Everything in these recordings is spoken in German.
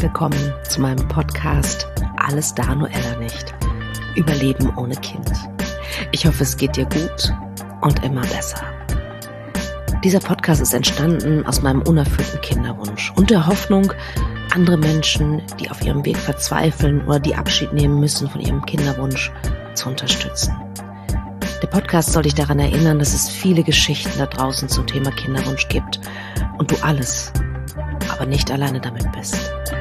willkommen zu meinem Podcast Alles da, nur Ella nicht. Überleben ohne Kind. Ich hoffe, es geht dir gut und immer besser. Dieser Podcast ist entstanden aus meinem unerfüllten Kinderwunsch und der Hoffnung, andere Menschen, die auf ihrem Weg verzweifeln oder die Abschied nehmen müssen von ihrem Kinderwunsch, zu unterstützen. Der Podcast soll dich daran erinnern, dass es viele Geschichten da draußen zum Thema Kinderwunsch gibt und du alles, aber nicht alleine damit bist.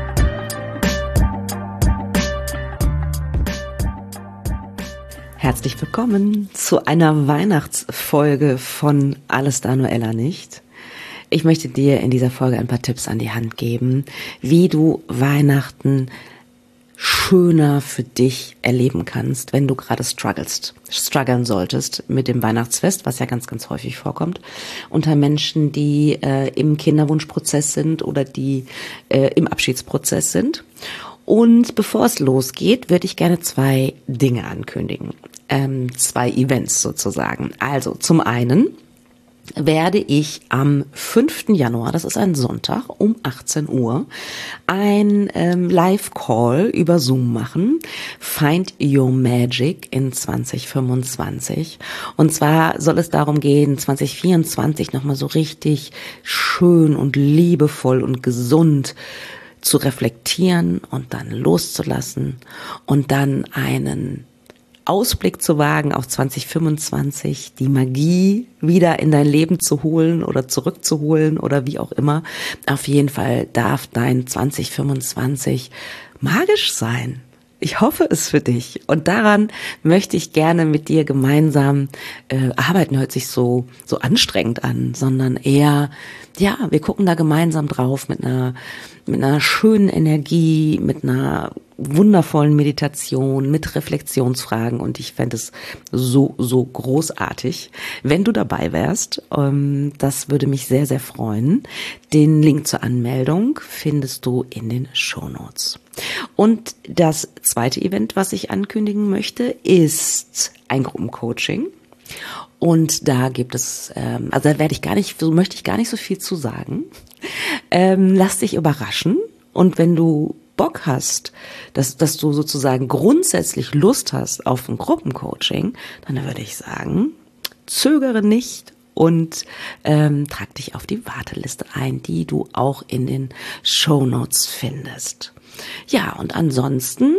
Herzlich willkommen zu einer Weihnachtsfolge von Alles da, nur Ella nicht. Ich möchte dir in dieser Folge ein paar Tipps an die Hand geben, wie du Weihnachten schöner für dich erleben kannst, wenn du gerade struggeln solltest mit dem Weihnachtsfest, was ja ganz, ganz häufig vorkommt, unter Menschen, die im Kinderwunschprozess sind oder die im Abschiedsprozess sind. Und bevor es losgeht, würde ich gerne 2 Dinge ankündigen, 2 Events sozusagen. Also zum einen werde ich am 5. Januar, das ist ein Sonntag, um 18 Uhr, ein Live-Call über Zoom machen, Find Your Magic in 2025. Und zwar soll es darum gehen, 2024 nochmal so richtig schön und liebevoll und gesund zu reflektieren und dann loszulassen und dann einen Ausblick zu wagen auf 2025, die Magie wieder in dein Leben zu holen oder zurückzuholen oder wie auch immer. Auf jeden Fall darf dein 2025 magisch sein. Ich hoffe es für dich und daran möchte ich gerne mit dir gemeinsam arbeiten. Hört sich so anstrengend an, sondern eher, ja, wir gucken da gemeinsam drauf mit einer schönen Energie, mit einer wundervollen Meditation, mit Reflexionsfragen und ich fände es so großartig, wenn du dabei wärst. Das würde mich sehr, sehr freuen. Den Link zur Anmeldung findest du in den Shownotes. Und das zweite Event, was ich ankündigen möchte, ist ein Gruppencoaching. Und da gibt es, also da möchte ich gar nicht so viel zu sagen. Lass dich überraschen und wenn du Bock hast, dass du sozusagen grundsätzlich Lust hast auf ein Gruppencoaching, dann würde ich sagen, zögere nicht und trag dich auf die Warteliste ein, die du auch in den Shownotes findest. Ja, und ansonsten,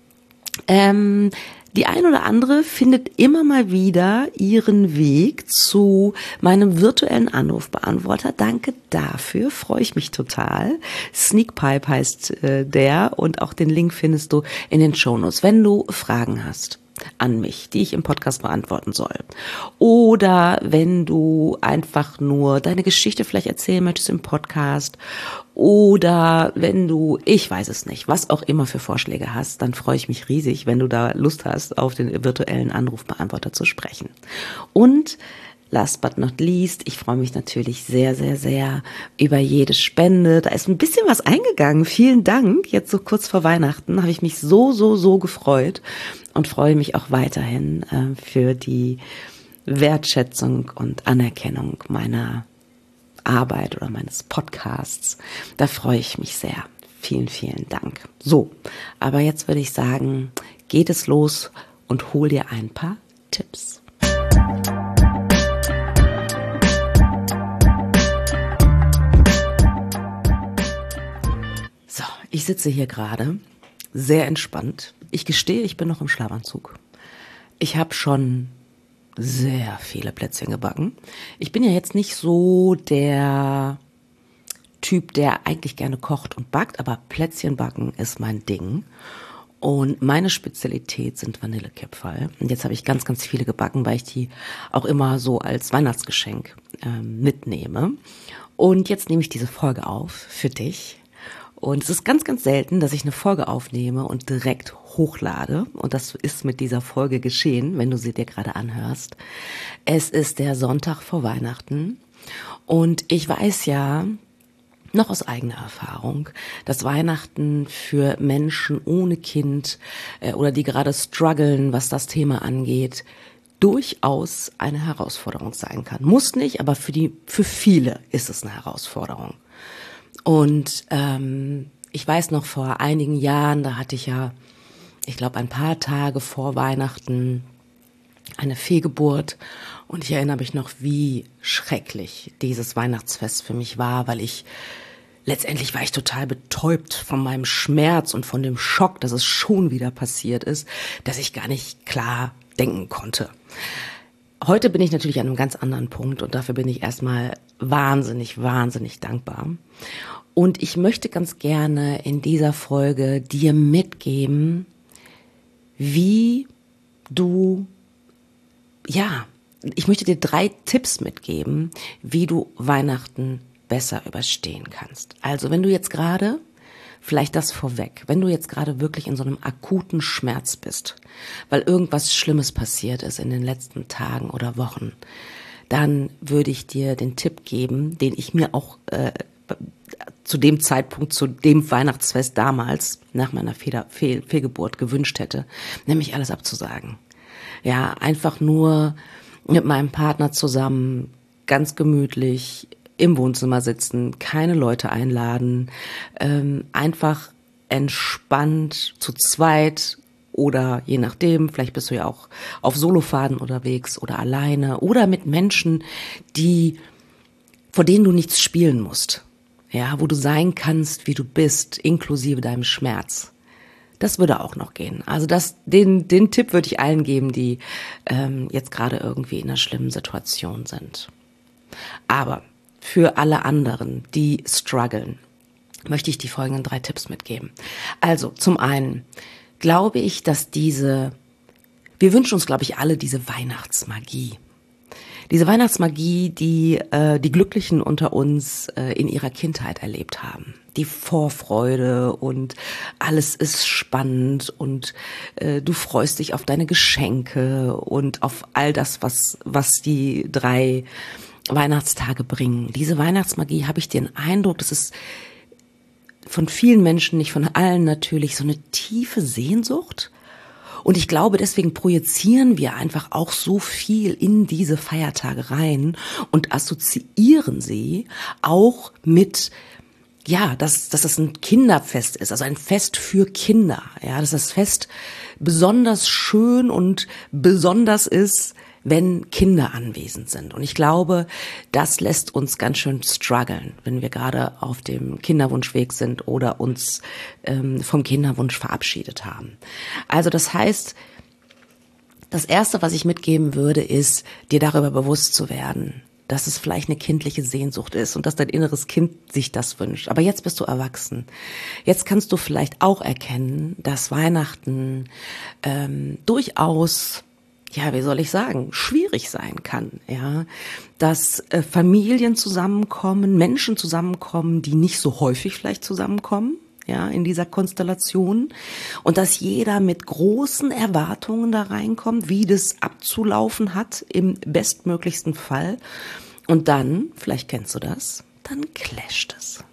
die ein oder andere findet immer mal wieder ihren Weg zu meinem virtuellen Anrufbeantworter. Danke dafür, freue ich mich total. Sneakpipe heißt der und auch den Link findest du in den Shownotes, wenn du Fragen hast an mich, die ich im Podcast beantworten soll. Oder wenn du einfach nur deine Geschichte vielleicht erzählen möchtest im Podcast oder wenn du, ich weiß es nicht, was auch immer für Vorschläge hast, dann freue ich mich riesig, wenn du da Lust hast, auf den virtuellen Anrufbeantworter zu sprechen. Und last but not least, ich freue mich natürlich sehr, sehr, sehr über jede Spende. Da ist ein bisschen was eingegangen. Vielen Dank. Jetzt so kurz vor Weihnachten habe ich mich so gefreut und freue mich auch weiterhin für die Wertschätzung und Anerkennung meiner Arbeit oder meines Podcasts. Da freue ich mich sehr. Vielen, vielen Dank. So, aber jetzt würde ich sagen, geht es los und hol dir ein paar Tipps. So, ich sitze hier gerade sehr entspannt. Ich gestehe, ich bin noch im Schlafanzug. Ich habe schon sehr viele Plätzchen gebacken. Ich bin ja jetzt nicht so der Typ, der eigentlich gerne kocht und backt, aber Plätzchen backen ist mein Ding. Und meine Spezialität sind Vanillekipferl. Und jetzt habe ich ganz, ganz viele gebacken, weil ich die auch immer so als Weihnachtsgeschenk mitnehme. Und jetzt nehme ich diese Folge auf für dich. Und es ist ganz, ganz selten, dass ich eine Folge aufnehme und direkt hochlade. Und das ist mit dieser Folge geschehen, wenn du sie dir gerade anhörst. Es ist der Sonntag vor Weihnachten. Und ich weiß ja noch aus eigener Erfahrung, dass Weihnachten für Menschen ohne Kind oder die gerade strugglen, was das Thema angeht, durchaus eine Herausforderung sein kann. Muss nicht, aber für viele ist es eine Herausforderung. Und Ich weiß noch, vor einigen Jahren, da hatte ich ja, ich glaube, ein paar Tage vor Weihnachten eine Fehlgeburt. Und ich erinnere mich noch, wie schrecklich dieses Weihnachtsfest für mich war, weil letztendlich war ich total betäubt von meinem Schmerz und von dem Schock, dass es schon wieder passiert ist, dass ich gar nicht klar denken konnte. Heute bin ich natürlich an einem ganz anderen Punkt und dafür bin ich erstmal wahnsinnig, wahnsinnig dankbar. Und ich möchte ganz gerne in dieser Folge dir mitgeben, wie du, ich möchte dir 3 Tipps mitgeben, wie du Weihnachten besser überstehen kannst. Also wenn du jetzt gerade, vielleicht das vorweg, wenn du jetzt gerade wirklich in so einem akuten Schmerz bist, weil irgendwas Schlimmes passiert ist in den letzten Tagen oder Wochen, dann würde ich dir den Tipp geben, den ich mir auch zu dem Zeitpunkt, zu dem Weihnachtsfest damals nach meiner Fehlgeburt gewünscht hätte, nämlich alles abzusagen. Ja, einfach nur mit meinem Partner zusammen, ganz gemütlich im Wohnzimmer sitzen, keine Leute einladen, einfach entspannt zu zweit oder je nachdem, vielleicht bist du ja auch auf Solofaden unterwegs oder alleine oder mit Menschen, vor denen du nichts spielen musst. Ja, wo du sein kannst, wie du bist, inklusive deinem Schmerz. Das würde auch noch gehen. Also den Tipp würde ich allen geben, die jetzt gerade irgendwie in einer schlimmen Situation sind. Aber für alle anderen, die strugglen, möchte ich die folgenden 3 Tipps mitgeben. Also zum einen glaube ich, dass wir wünschen uns, glaube ich, alle diese Weihnachtsmagie. Diese Weihnachtsmagie, die die Glücklichen unter uns in ihrer Kindheit erlebt haben. Die Vorfreude und alles ist spannend und du freust dich auf deine Geschenke und auf all das, was die 3 Weihnachtstage bringen. Diese Weihnachtsmagie, habe ich den Eindruck, das ist von vielen Menschen, nicht von allen natürlich, so eine tiefe Sehnsucht. Und ich glaube, deswegen projizieren wir einfach auch so viel in diese Feiertage rein und assoziieren sie auch mit, dass das ein Kinderfest ist, also ein Fest für Kinder. Ja, dass das Fest besonders schön und besonders ist, wenn Kinder anwesend sind. Und ich glaube, das lässt uns ganz schön strugglen, wenn wir gerade auf dem Kinderwunschweg sind oder uns vom Kinderwunsch verabschiedet haben. Also das heißt, das Erste, was ich mitgeben würde, ist, dir darüber bewusst zu werden, dass es vielleicht eine kindliche Sehnsucht ist und dass dein inneres Kind sich das wünscht. Aber jetzt bist du erwachsen. Jetzt kannst du vielleicht auch erkennen, dass Weihnachten durchaus, wie soll ich sagen, schwierig sein kann, ja, dass Familien zusammenkommen, Menschen zusammenkommen, die nicht so häufig vielleicht zusammenkommen, ja, in dieser Konstellation und dass jeder mit großen Erwartungen da reinkommt, wie das abzulaufen hat im bestmöglichsten Fall und dann, vielleicht kennst du das, dann clasht es.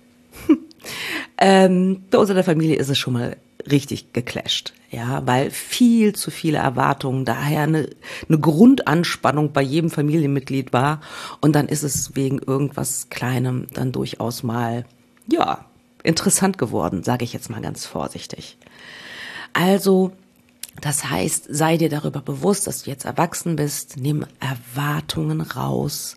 Bei uns in der Familie ist es schon mal richtig geclasht, ja, weil viel zu viele Erwartungen, daher eine Grundanspannung bei jedem Familienmitglied war und dann ist es wegen irgendwas Kleinem dann durchaus mal, interessant geworden, sage ich jetzt mal ganz vorsichtig. Also, das heißt, sei dir darüber bewusst, dass du jetzt erwachsen bist, nimm Erwartungen raus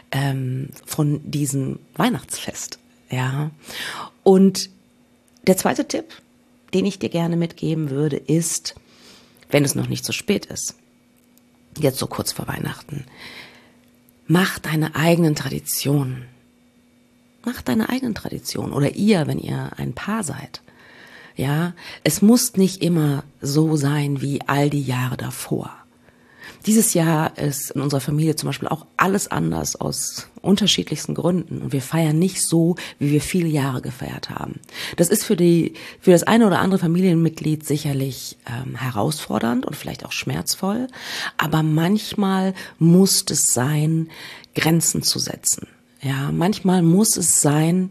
von diesem Weihnachtsfest, ja. Und der zweite Tipp, den ich dir gerne mitgeben würde, ist, wenn es noch nicht so spät ist, jetzt so kurz vor Weihnachten, mach deine eigenen Traditionen. Mach deine eigenen Traditionen oder ihr, wenn ihr ein Paar seid. Ja, es muss nicht immer so sein wie all die Jahre davor. Dieses Jahr ist in unserer Familie zum Beispiel auch alles anders aus unterschiedlichsten Gründen und wir feiern nicht so, wie wir viele Jahre gefeiert haben. Das ist für das eine oder andere Familienmitglied sicherlich herausfordernd und vielleicht auch schmerzvoll, aber manchmal muss es sein, Grenzen zu setzen. Ja, manchmal muss es sein,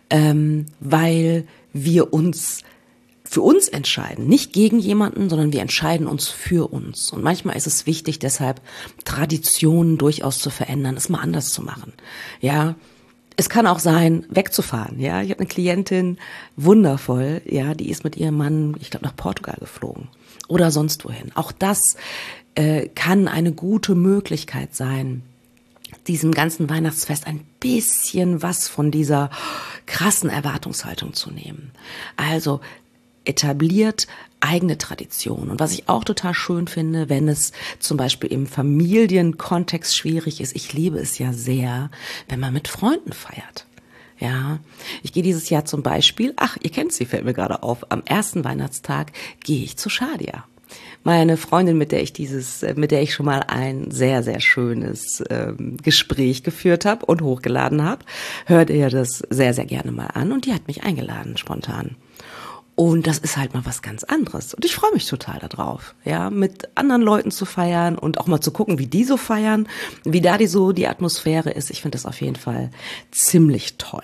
weil wir uns für uns entscheiden, nicht gegen jemanden, sondern wir entscheiden uns für uns. Und manchmal ist es wichtig, deshalb Traditionen durchaus zu verändern, es mal anders zu machen. Ja, Es kann auch sein, wegzufahren. Ja, ich habe eine Klientin, wundervoll, ja, die ist mit ihrem Mann, ich glaube, nach Portugal geflogen oder sonst wohin. Auch das kann eine gute Möglichkeit sein, diesem ganzen Weihnachtsfest ein bisschen was von dieser krassen Erwartungshaltung zu nehmen. Also etabliert eigene Traditionen. Und was ich auch total schön finde, wenn es zum Beispiel im Familienkontext schwierig ist, ich liebe es ja sehr, wenn man mit Freunden feiert. Ja, ich gehe dieses Jahr zum Beispiel, ihr kennt sie, fällt mir gerade auf, am ersten Weihnachtstag gehe ich zu Shadia. Meine Freundin, mit der ich schon mal ein sehr, sehr schönes Gespräch geführt habe und hochgeladen habe, hört ihr das sehr, sehr gerne mal an und die hat mich eingeladen, spontan. Und das ist halt mal was ganz anderes. Und ich freue mich total darauf, ja, mit anderen Leuten zu feiern und auch mal zu gucken, wie die so feiern, wie da die Atmosphäre ist. Ich finde das auf jeden Fall ziemlich toll.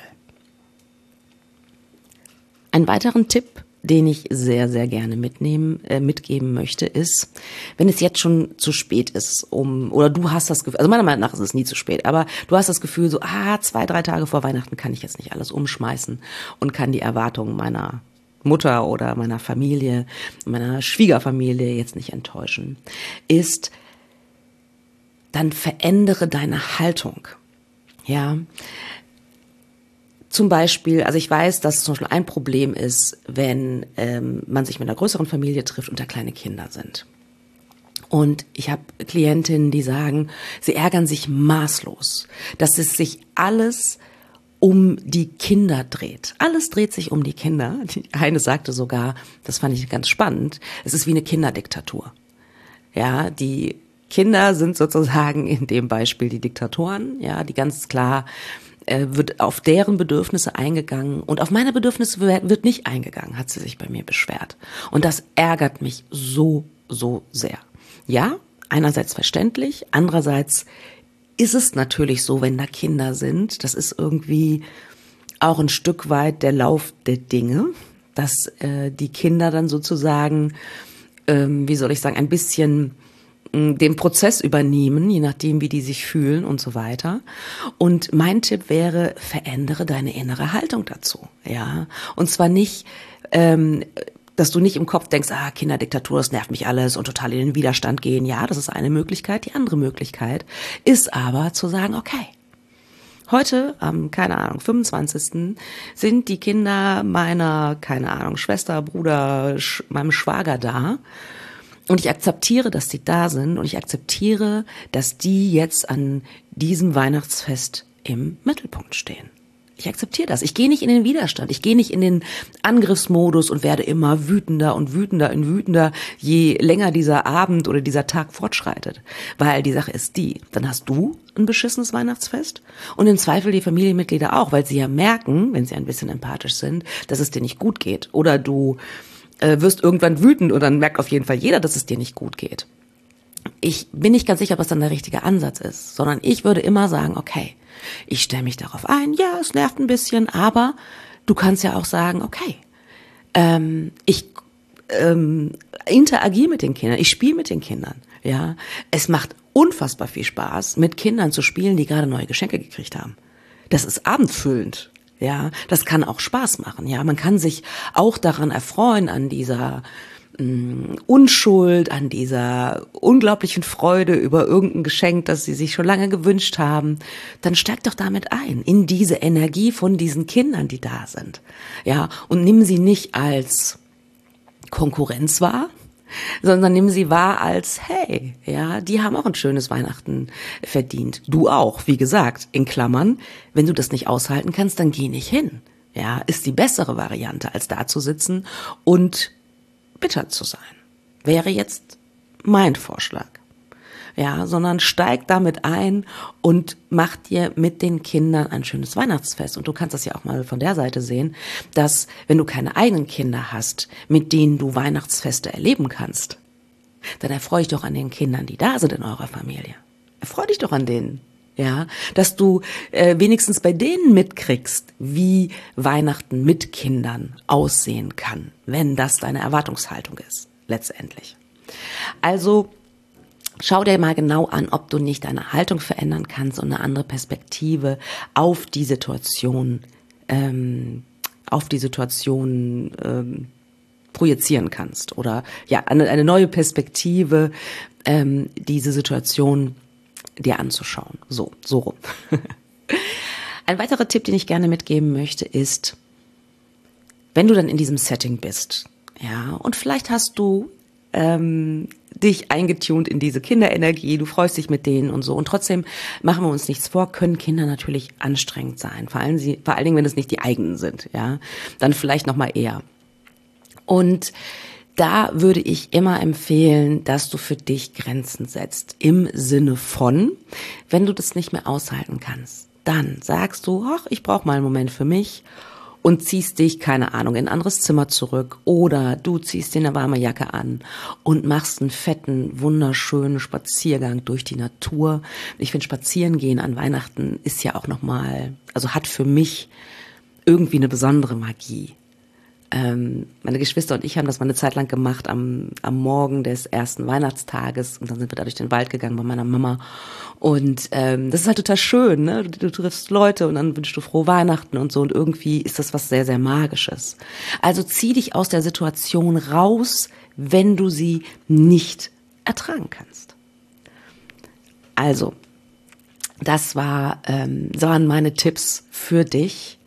Einen weiteren Tipp, den ich sehr, sehr gerne mitgeben möchte, ist, wenn es jetzt schon zu spät ist, oder du hast das Gefühl, also meiner Meinung nach ist es nie zu spät, aber du hast das Gefühl so, 2-3 Tage vor Weihnachten kann ich jetzt nicht alles umschmeißen und kann die Erwartungen meiner Mutter oder meiner Familie, meiner Schwiegerfamilie jetzt nicht enttäuschen, ist, dann verändere deine Haltung. Ja, zum Beispiel, also ich weiß, dass zum Beispiel ein Problem ist, wenn man sich mit einer größeren Familie trifft und da kleine Kinder sind. Und ich habe Klientinnen, die sagen, sie ärgern sich maßlos, dass es sich alles um die Kinder dreht. Alles dreht sich um die Kinder. Die eine sagte sogar, das fand ich ganz spannend, es ist wie eine Kinderdiktatur. Ja, die Kinder sind sozusagen in dem Beispiel die Diktatoren, ja, die ganz klar wird auf deren Bedürfnisse eingegangen und auf meine Bedürfnisse wird nicht eingegangen, hat sie sich bei mir beschwert. Und das ärgert mich so, so sehr. Ja, einerseits verständlich, andererseits ist es natürlich so, wenn da Kinder sind, das ist irgendwie auch ein Stück weit der Lauf der Dinge, dass die Kinder dann sozusagen, ein bisschen den Prozess übernehmen, je nachdem, wie die sich fühlen und so weiter. Und mein Tipp wäre, verändere deine innere Haltung dazu, ja. Und zwar nicht, dass du nicht im Kopf denkst, Kinderdiktatur, das nervt mich alles und total in den Widerstand gehen. Ja, das ist eine Möglichkeit. Die andere Möglichkeit ist aber zu sagen, okay, heute am, 25. sind die Kinder meiner, Schwester, Bruder, meinem Schwager da. Und ich akzeptiere, dass die da sind und ich akzeptiere, dass die jetzt an diesem Weihnachtsfest im Mittelpunkt stehen. Ich akzeptiere das. Ich gehe nicht in den Widerstand. Ich gehe nicht in den Angriffsmodus und werde immer wütender und wütender und wütender, je länger dieser Abend oder dieser Tag fortschreitet. Weil die Sache ist die, dann hast du ein beschissenes Weihnachtsfest und im Zweifel die Familienmitglieder auch, weil sie ja merken, wenn sie ein bisschen empathisch sind, dass es dir nicht gut geht. Oder du wirst irgendwann wütend und dann merkt auf jeden Fall jeder, dass es dir nicht gut geht. Ich bin nicht ganz sicher, ob das dann der richtige Ansatz ist, sondern ich würde immer sagen, okay, ich stelle mich darauf ein, ja, es nervt ein bisschen, aber du kannst ja auch sagen, okay, ich interagiere mit den Kindern, ich spiele mit den Kindern, ja. Es macht unfassbar viel Spaß, mit Kindern zu spielen, die gerade neue Geschenke gekriegt haben. Das ist abendfüllend, ja. Das kann auch Spaß machen, ja. Man kann sich auch daran erfreuen, an dieser Unschuld, an dieser unglaublichen Freude über irgendein Geschenk, das sie sich schon lange gewünscht haben, dann steig doch damit ein, in diese Energie von diesen Kindern, die da sind. Ja, und nimm sie nicht als Konkurrenz wahr, sondern nimm sie wahr als, hey, ja, die haben auch ein schönes Weihnachten verdient. Du auch, wie gesagt, in Klammern, wenn du das nicht aushalten kannst, dann geh nicht hin. Ja, ist die bessere Variante, als da zu sitzen und bitter zu sein, wäre jetzt mein Vorschlag. Ja, sondern steig damit ein und mach dir mit den Kindern ein schönes Weihnachtsfest. Und du kannst das ja auch mal von der Seite sehen, dass wenn du keine eigenen Kinder hast, mit denen du Weihnachtsfeste erleben kannst, dann erfreu dich doch an den Kindern, die da sind in eurer Familie. Erfreu dich doch an denen. Ja, dass du wenigstens bei denen mitkriegst, wie Weihnachten mit Kindern aussehen kann, wenn das deine Erwartungshaltung ist, letztendlich. Also schau dir mal genau an, ob du nicht deine Haltung verändern kannst und eine andere Perspektive auf die Situation projizieren kannst oder ja eine neue Perspektive, diese Situation dir anzuschauen. So rum. Ein weiterer Tipp, den ich gerne mitgeben möchte, ist, wenn du dann in diesem Setting bist, ja, und vielleicht hast du dich eingetunt in diese Kinderenergie, du freust dich mit denen und so. Und trotzdem machen wir uns nichts vor, können Kinder natürlich anstrengend sein. Vor allen Dingen, wenn es nicht die eigenen sind, ja. Dann vielleicht noch mal eher. Und da würde ich immer empfehlen, dass du für dich Grenzen setzt. Im Sinne von, wenn du das nicht mehr aushalten kannst, dann sagst du, ach, ich brauche mal einen Moment für mich. Und ziehst dich, keine Ahnung, in ein anderes Zimmer zurück oder du ziehst dir eine warme Jacke an und machst einen fetten, wunderschönen Spaziergang durch die Natur. Ich finde, Spazierengehen an Weihnachten ist ja auch nochmal, also hat für mich irgendwie eine besondere Magie. Meine Geschwister und ich haben das mal eine Zeit lang gemacht am Morgen des ersten Weihnachtstages und dann sind wir da durch den Wald gegangen bei meiner Mama und das ist halt total schön, ne? Du triffst Leute und dann wünschst du frohe Weihnachten und so und irgendwie ist das was sehr, sehr Magisches. Also zieh dich aus der Situation raus, wenn du sie nicht ertragen kannst. Also, das waren meine Tipps für dich.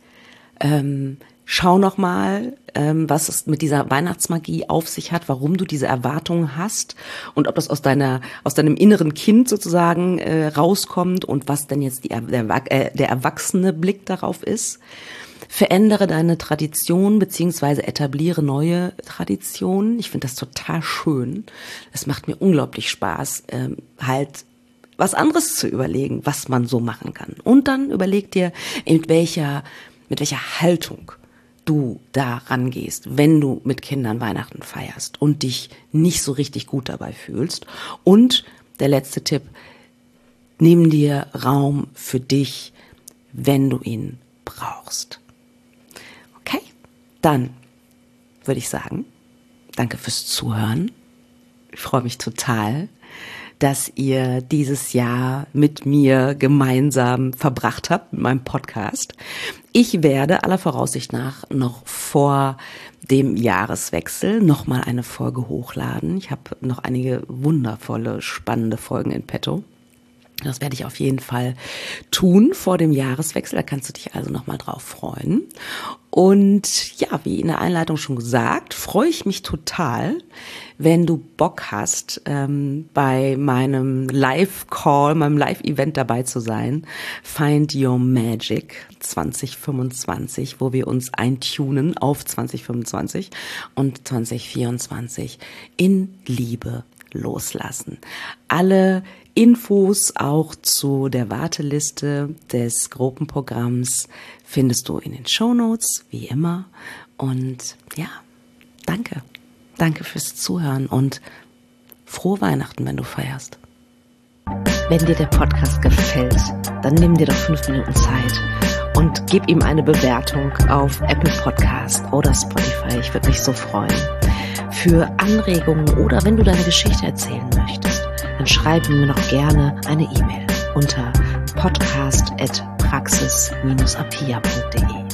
Schau nochmal, was es mit dieser Weihnachtsmagie auf sich hat, warum du diese Erwartungen hast und ob das aus deinem inneren Kind sozusagen rauskommt und was denn jetzt der erwachsene Blick darauf ist. Verändere deine Tradition beziehungsweise etabliere neue Traditionen. Ich finde das total schön. Es macht mir unglaublich Spaß, halt was anderes zu überlegen, was man so machen kann. Und dann überleg dir, mit welcher Haltung du da rangehst, wenn du mit Kindern Weihnachten feierst und dich nicht so richtig gut dabei fühlst. Und der letzte Tipp, nimm dir Raum für dich, wenn du ihn brauchst. Okay, dann würde ich sagen, danke fürs Zuhören. Ich freue mich total, dass ihr dieses Jahr mit mir gemeinsam verbracht habt mit meinem Podcast. Ich werde aller Voraussicht nach noch vor dem Jahreswechsel nochmal eine Folge hochladen. Ich habe noch einige wundervolle, spannende Folgen in petto. Das werde ich auf jeden Fall tun vor dem Jahreswechsel. Da kannst du dich also nochmal drauf freuen. Und ja, wie in der Einleitung schon gesagt, freue ich mich total, wenn du Bock hast, bei meinem Live-Call, meinem Live-Event dabei zu sein. Find Your Magic 2025, wo wir uns eintunen auf 2025 und 2024 in Liebe loslassen. Alle Infos auch zu der Warteliste des Gruppenprogramms findest du in den Shownotes, wie immer. Und ja, danke. Danke fürs Zuhören und frohe Weihnachten, wenn du feierst. Wenn dir der Podcast gefällt, dann nimm dir doch 5 Minuten Zeit und gib ihm eine Bewertung auf Apple Podcast oder Spotify. Ich würde mich so freuen. Für Anregungen oder wenn du deine Geschichte erzählen möchtest, dann schreibe mir noch gerne eine E-Mail unter podcast@praxis-apia.de.